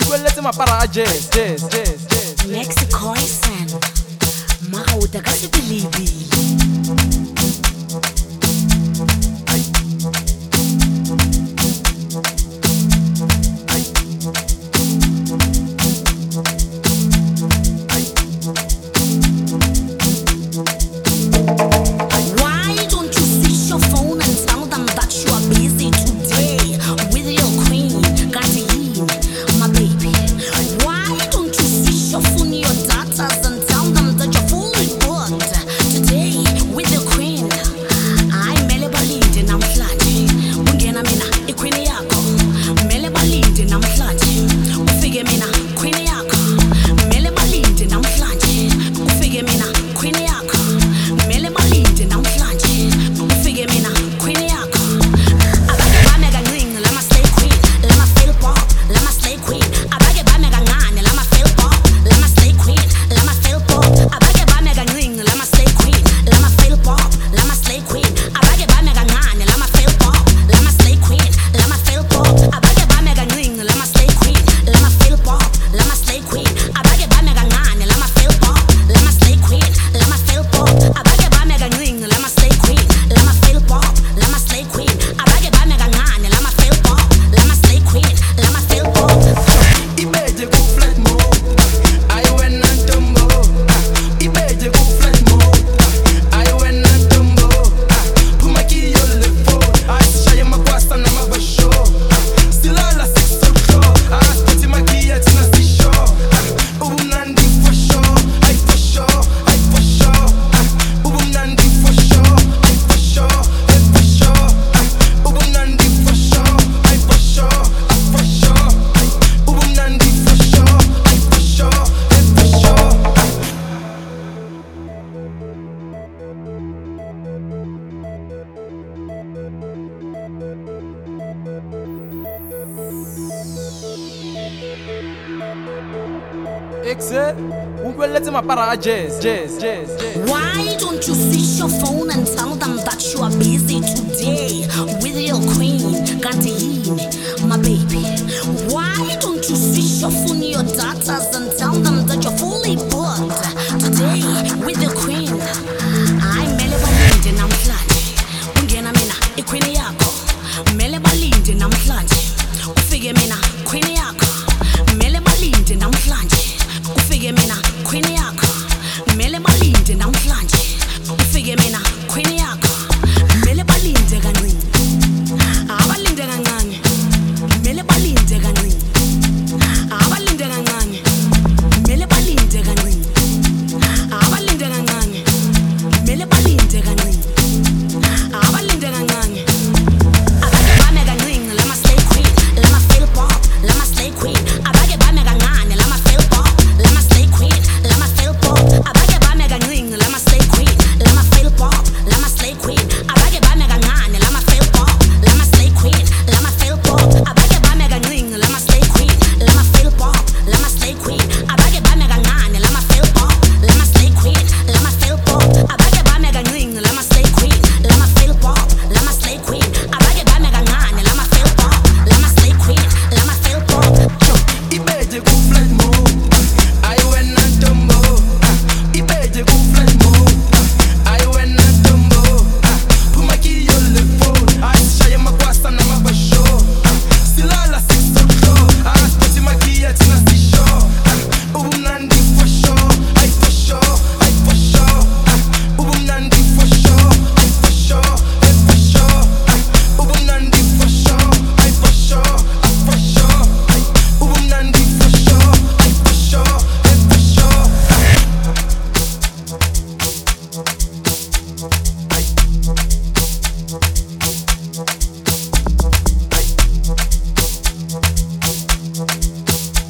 ukweletse mapara a jazz. Mexico isan Mahauta ka sebilibili. Exe, ukweletse mapara a jazz. Why don't you switch your phone and tell them that you are busy today with your queen, Kantihini, my baby? Why don't you switch your phone, your datas, and tell them that you're fully booked today with your queen? I'm Melebalinde namhlanje, ungena mina iqueen yakho. Melebalinde namhlanje, ufike mina queen yakho. Melebalinde namhlanje, ufike mina queen yakho. Mele balinde namhlanje, ufike mina queen yakho. Mele balinde kancane, abalinde kancane. Mele balinde kancane, abalinde kancane. Mele balinde kancane, abalinde kancane. Mele balinde kancane, abalinde kancane. Abake bame kancane, lama slay queen, lama feel pop, lama slay queen. Abake bame kancane, lama feel pop, lama slay queen, lama feel pop. Abake bame kancane, lama slay queen, lama feel pop, lama slay queen. Abake bame kancane, lama feel pop, lama slay queen, lama feel pop. Abake bame kancane, lama slay queen, lama feel pop, lama slay queen. Abake bame kancane, lama feel pop, lama slay queen, lama feel pop. Abake bame kancane, lama slay queen, lama feel pop, lama slay queen. Abake bame kancane, lama feel pop, lama slay queen, lama feel pop. Ibeje ku flat mo, I went and tumbo. Ibeje ku flat mo, I went and tumbo. Pumaki yo le phone, I shaye makwasa na mabasho. Silala six o'clock, spoti magia tina si show. Ubumnandi for sure, I for sure, I for sure. Ubumnandi for sure, I for sure, I for sure. Ubumnandi for sure, I for sure, I for sure. Ubumnandi for sure, I for sure, I for sure.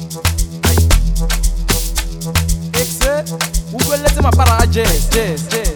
Exe, ukweletse mapara a jazz.